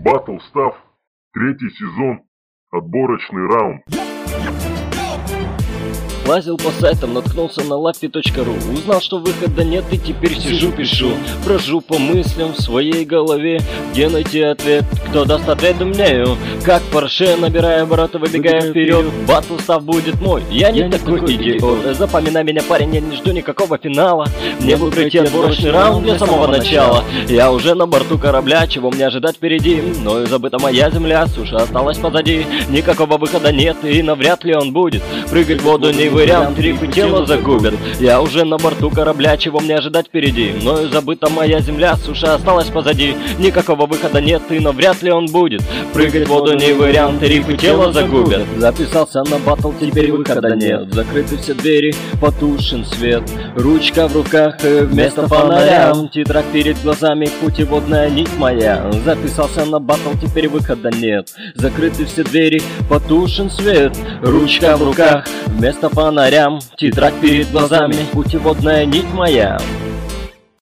Battle Staff, 3-й сезон, отборочный раунд. Лазил по сайтам, наткнулся на laffy.ru. Узнал, что выхода нет, и теперь сижу, пишу. Брожу по мыслям в своей голове. Где найти ответ? Кто даст ответ умнею? Как Порше, набирая обороты, выбегая вперед. Battle Staff будет мой, я не такой идиот. Запоминай меня, парень, я не жду никакого финала. Мне бы пройти отборочный раунд для самого начала. Я уже на борту корабля, чего мне ожидать впереди? Мною забыта моя земля, суша осталась позади. Никакого выхода нет, и навряд ли он будет. Прыгать в воду не вариант, трипы тело загубят. Я уже на борту корабля, чего мне ожидать впереди? Мною забыта моя земля, суша осталась позади. Никакого выхода нет, и навряд ли он будет. Прыгать в воду не вариант, трипы тело загубят. Записался на батл, теперь выхода нет. Закрыты все двери, потушен свет. Ручка в руках вместо фонаря. Тетрадь перед глазами, путеводная нить моя. Записался на батл, теперь выхода нет. Закрыты все двери, потушен свет. Ручка в руках вместо фонаря. Тетрадь перед глазами, путеводная нить моя.